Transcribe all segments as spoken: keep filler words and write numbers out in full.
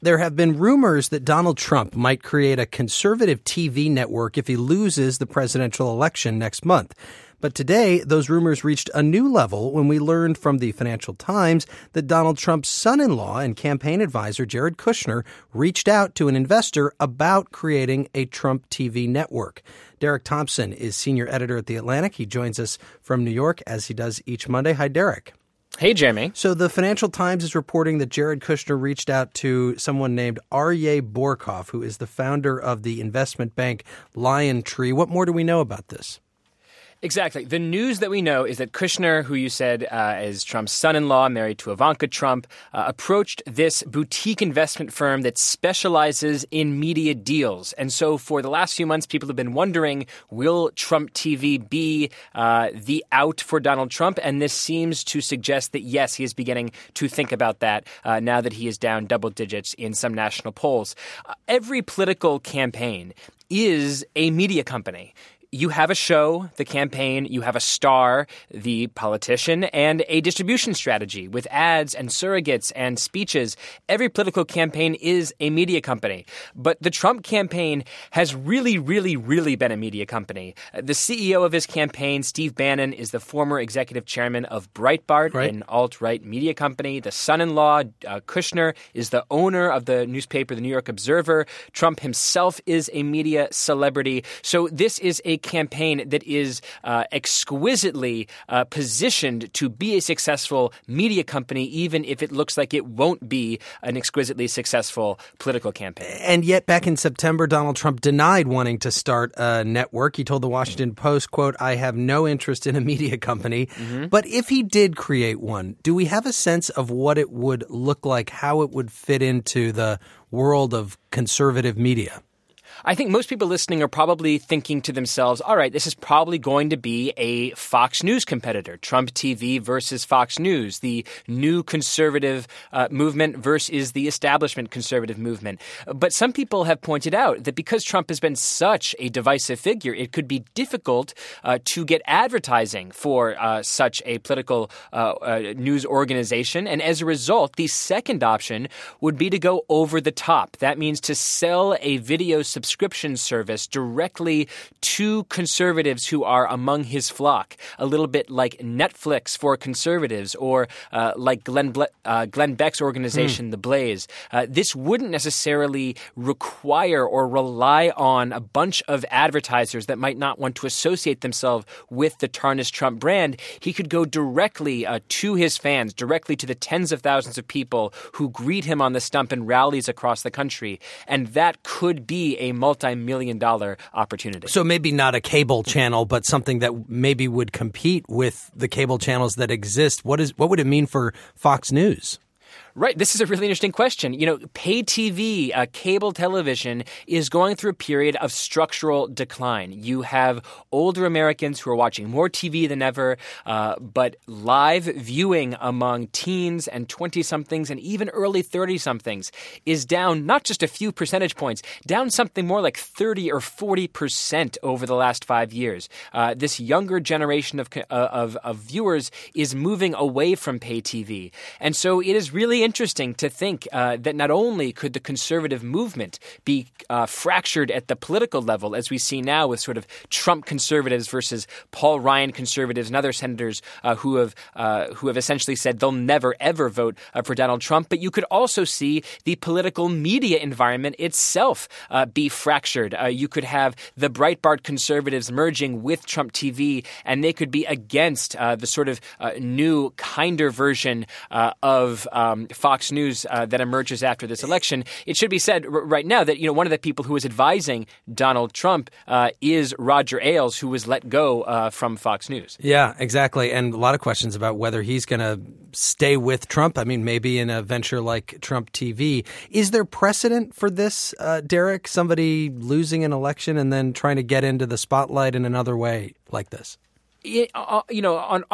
There have been rumors that Donald Trump might create a conservative T V network if he loses the presidential election next month. But today, those rumors reached a new level when we learned from the Financial Times that Donald Trump's son-in-law and campaign advisor, Jared Kushner, reached out to an investor about creating a Trump T V network. Derek Thompson is senior editor at The Atlantic. He joins us from New York, as he does each Monday. Hi, Derek. Hey, Jeremy. So the Financial Times is reporting that Jared Kushner reached out to someone named Aryeh Bourkoff, who is the founder of the investment bank LionTree. What more do we know about this? Exactly. The news that we know is that Kushner, who you said uh, is Trump's son-in-law, married to Ivanka Trump, uh, approached this boutique investment firm that specializes in media deals. And so for the last few months, people have been wondering, will Trump T V be uh, the out for Donald Trump? And this seems to suggest that, yes, he is beginning to think about that uh, now that he is down double digits in some national polls. Uh, every political campaign is a media company. You have a show, the campaign, you have a star, the politician, and a distribution strategy with ads and surrogates and speeches. Every political campaign is a media company. But the Trump campaign has really, really, really been a media company. The C E O of his campaign, Steve Bannon, is the former executive chairman of Breitbart, right. an alt-right media company. The son-in-law, uh, Kushner, is the owner of the newspaper, The New York Observer. Trump himself is a media celebrity. So this is a campaign that is uh, exquisitely uh, positioned to be a successful media company, even if it looks like it won't be an exquisitely successful political campaign. And yet back in September, Donald Trump denied wanting to start a network. He told the Washington Post, quote, "I have no interest in a media company." Mm-hmm. But if he did create one, do we have a sense of what it would look like, how it would fit into the world of conservative media? I think most people listening are probably thinking to themselves, all right, this is probably going to be a Fox News competitor, Trump T V versus Fox News, the new conservative uh, movement versus the establishment conservative movement. But some people have pointed out that because Trump has been such a divisive figure, it could be difficult uh, to get advertising for uh, such a political uh, uh, news organization. And as a result, the second option would be to go over the top. That means to sell a video subscription subscription service directly to conservatives who are among his flock, a little bit like Netflix for conservatives or uh, like Glenn, Ble- uh, Glenn Beck's organization, hmm. The Blaze. Uh, this wouldn't necessarily require or rely on a bunch of advertisers that might not want to associate themselves with the tarnished Trump brand. He could go directly uh, to his fans, directly to the tens of thousands of people who greet him on the stump and rallies across the country. And that could be a multi-million dollar opportunity. So maybe not a cable channel, but something that maybe would compete with the cable channels that exist. What is what would it mean for Fox News? Right. This is a really interesting question. You know, pay T V, uh, cable television is going through a period of structural decline. You have older Americans who are watching more T V than ever, uh, but live viewing among teens and twenty-somethings and even early thirty-somethings is down not just a few percentage points, down something more like thirty or forty percent over the last five years. Uh, this younger generation of, uh, of, of viewers is moving away from pay T V. And so it is really interesting to think uh, that not only could the conservative movement be uh, fractured at the political level, as we see now with sort of Trump conservatives versus Paul Ryan conservatives and other senators uh, who have uh, who have essentially said they'll never, ever vote uh, for Donald Trump, but you could also see the political media environment itself uh, be fractured. Uh, you could have the Breitbart conservatives merging with Trump T V, and they could be against uh, the sort of uh, new, kinder version uh, of um, Fox News uh, that emerges after this election. It should be said r- right now that, you know, one of the people who is advising Donald Trump uh, is Roger Ailes, who was let go uh, from Fox News. Yeah, exactly. And a lot of questions about whether he's going to stay with Trump. I mean, maybe in a venture like Trump T V. Is there precedent for this, uh, Derek? Somebody losing an election and then trying to get into the spotlight in another way like this? It, uh, you know, on on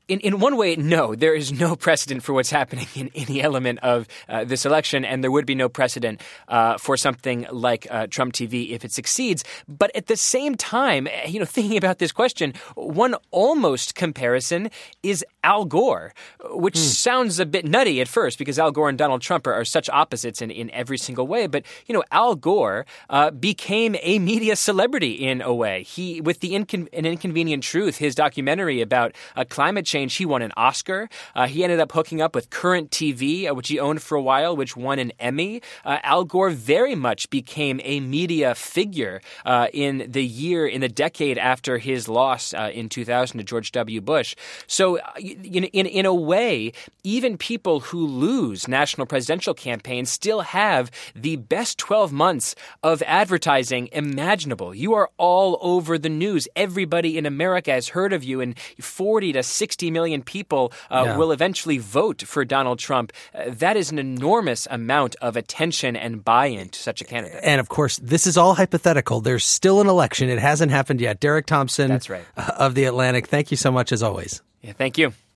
In in one way, no. There is no precedent for what's happening in any element of uh, this election, and there would be no precedent uh, for something like uh, Trump T V if it succeeds. But at the same time, you know, thinking about this question, one almost comparison is Al Gore, which mm. sounds a bit nutty at first because Al Gore and Donald Trump are, are such opposites in, in every single way. But, you know, Al Gore uh, became a media celebrity in a way. He, with the Incon- An Inconvenient Truth, his documentary about uh, climate change, he won an Oscar. Uh, he ended up hooking up with Current T V, uh, which he owned for a while, which won an Emmy. Uh, Al Gore very much became a media figure uh, in the year, in the decade after his loss uh, in two thousand to George W. Bush. So, uh, in, in, in a way, even people who lose national presidential campaigns still have the best twelve months of advertising imaginable. You are all over the news. Everybody in America has heard of you, and forty to sixty million people uh, yeah. will eventually vote for Donald Trump. Uh, that is an enormous amount of attention and buy-in to such a candidate. And of course, this is all hypothetical. There's still an election. It hasn't happened yet. Derek Thompson That's right. of The Atlantic, thank you so much as always. Yeah, thank you.